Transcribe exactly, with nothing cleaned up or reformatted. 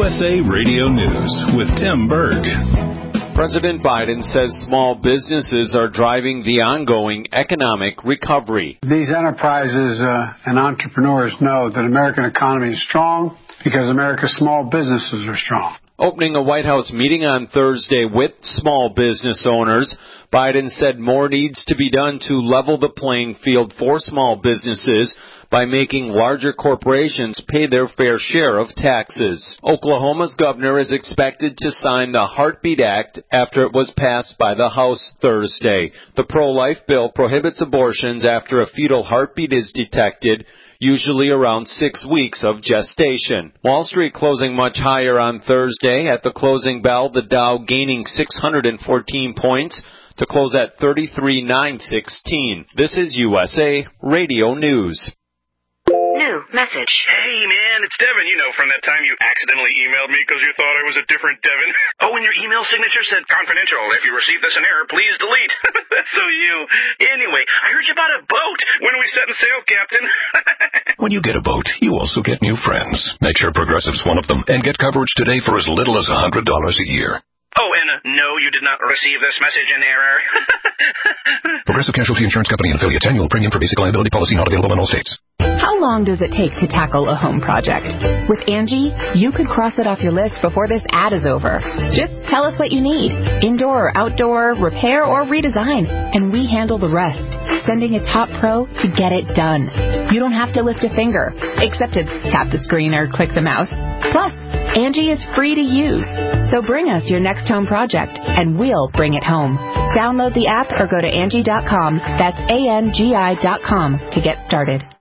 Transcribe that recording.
S A Radio News with Tim Berg. President Biden says small businesses are driving the ongoing economic recovery. These enterprises uh, and entrepreneurs know that American economy is strong because America's small businesses are strong. Opening a White House meeting on Thursday with small business owners, Biden said more needs to be done to level the playing field for small businesses by making larger corporations pay their fair share of taxes. Oklahoma's governor is expected to sign the Heartbeat Act after it was passed by the House Thursday. The pro-life bill prohibits abortions after a fetal heartbeat is detected, usually around six weeks of gestation. Wall Street closing much higher on Thursday. At the closing bell, the Dow gaining six hundred fourteen points to close at thirty-three nine sixteen. This is U S A Radio News. New message. Hey, man, it's Devin, you know, from that time you accidentally emailed me because you thought I was a different Devin. Oh, and your email signature said confidential. If you receive this in error, please delete. That's so you. Anyway, I heard you bought a boat. When are we setting sail, Captain? When you get a boat, you also get new friends. Make sure Progressive's one of them and get coverage today for as little as one hundred dollars a year. Oh, and uh, no, you did not receive this message in error. Progressive Casualty Insurance Company and affiliates. Annual premium for basic liability policy not available in all states. How long does it take to tackle a home project? With Angie, you could cross it off your list before this ad is over. Just tell us what you need. Indoor or outdoor, repair or redesign. And we handle the rest, sending a top pro to get it done. You don't have to lift a finger, except to tap the screen or click the mouse. Plus, Angie is free to use. So bring us your next home project, and we'll bring it home. Download the app or go to Angie dot com. That's A N G I dot com to get started.